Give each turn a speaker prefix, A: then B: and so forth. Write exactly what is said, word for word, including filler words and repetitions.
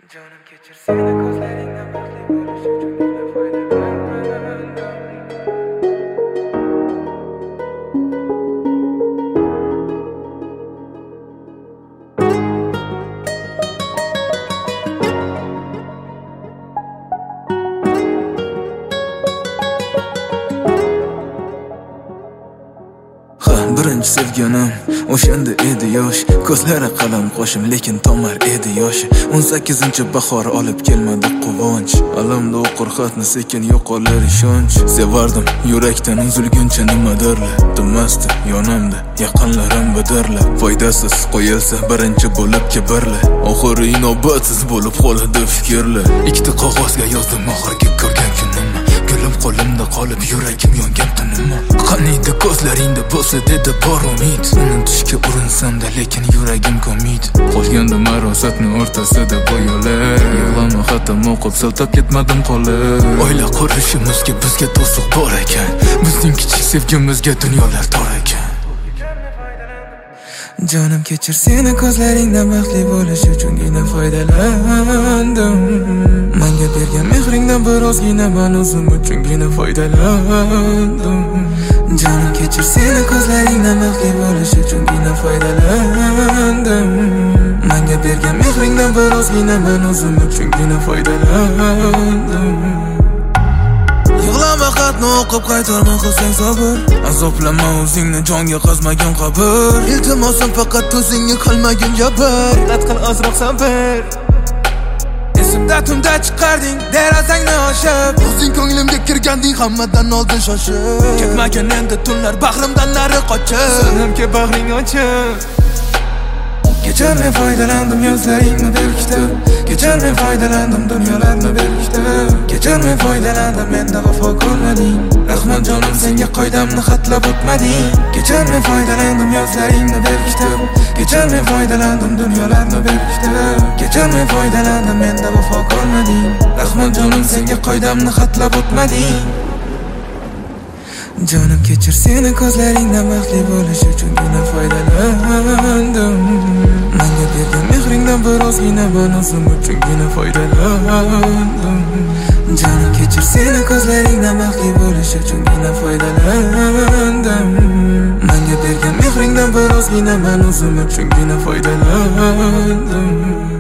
A: Canım keçir seni gözlerinden bakli buluş ucundan faydalandım.
B: Birinchi sevganim o'shanda edi yosh, ko'zlari qalam qo'shim lekin tomar edi yoshi. o'n sakkizinchi bahor olib kelmadi quvonch, alamda o'qir xatni sekin yo'qolar ishonch. Sevardim yurakdan uzilguncha nimadirlar, tinmasdi yonimda yaqinlarim bidirlar. Foydasiz qo'yilsa birinchi bo'lib kibrlar, oxiri inobatsiz bo'lib qoladi fikrlar. Ikkita qog'ozga yozdim oxirgi ko'rgan kunimni, gulim qo'limda qolib yuragim yongan tunimni. Qaniydi ko'zlaringda bo'lsa dedi bor umid, unutishga urinsam-da lekin yuragim ko'mid. Qolganda marosatni o'rtasida boyalar, yig'lama xatam o'qib siltab ketmadim qolib. Oila qurishimizga bizga to'siq bor ekan, bizning kichik sevgimizga dunyolar tor ekan.
A: Canım keçir seni ko'zlaringdan baxtli bo'lish uchungina foydalandim. Menga bergan mehringdan birozgina men o'zim uchungina foydalandim. Canım keçir seni ko'zlaringdan baxtli bo'lish uchungina foydalandim. Menga bergan mehringdan birozgina men o'zim uchungina foydalandim. Yig'lama xatni o'qib qaytarma qilsang sabr, azoblama o'zingni jonga qazmagan qabr. Iltimosim faqat o'zingga qilmagin jabr, qat qil ozroq sabr. Esimda tunda chiqarding derazangni ochib, o'zing ko'nglimga kirganding hammadan oldin shoshib. Ketmagan endi tunlar bag'rimdan nari qochib, sanamga bag'ring ochib. Kechar men foydalandim yozlaringni berkitib, kechar men foydalandim dunyolarni berkitib. Kechar men foydalandim menda vafo ko'rmading, rahmat jonim senga qoidamni xatlab o'tmading. Kechar men foydalandim yozlaringni berkitib, kechar men foydalandim dunyolarni berkitib. Kechar men foydalandim menda vafo ko'rmading, rahmat jonim senga qoidamni xatlab o'tmading. Canım keçir seni ko'zlaringdan baxtli bo'lish uchungina foydalandim. Menga bergan mehringdan birozgina men o'zim uchungina foydalandim. Canım keçir seni ko'zlaringdan baxtli bo'lish uchungina foydalandim. Menga bergan mehringdan birozgina men o'zim uchungina foydalandim.